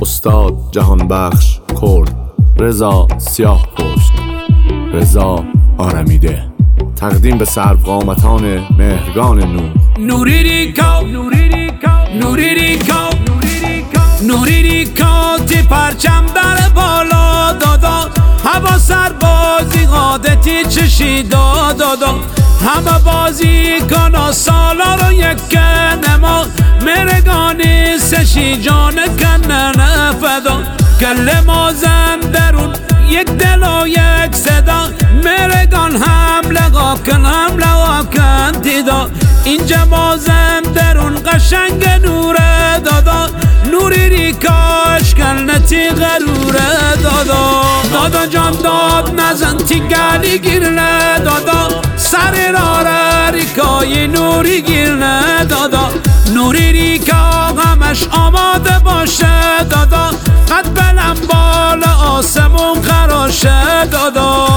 استاد جهان بخش کرد، رضا سیاه پشت، رضا آرمیده. تقدیم به سروقامتان مهرگان نور. نوری ریکا نوری ریکا تی پرچم در بالا دادا، هوا سربازی عادتی چشی دادا، همه بازی کنا سالا رو یک کنما، مرگانی سشی جان کنن فدا، کل مازم درون یک دل و یک صدا، مرگان حمله کن دیدا، اینجا مازم درون قشنگ نوره دادا، نوری ریکاش کلنتی غروره دادا جان داد نزن تی گلی گیرنه دادا، سر راره ریکای نوری گیرنه دادا، نوری ریکا همش آماده باشه دادا، قد بلند بالا آسمون خراشه دادا.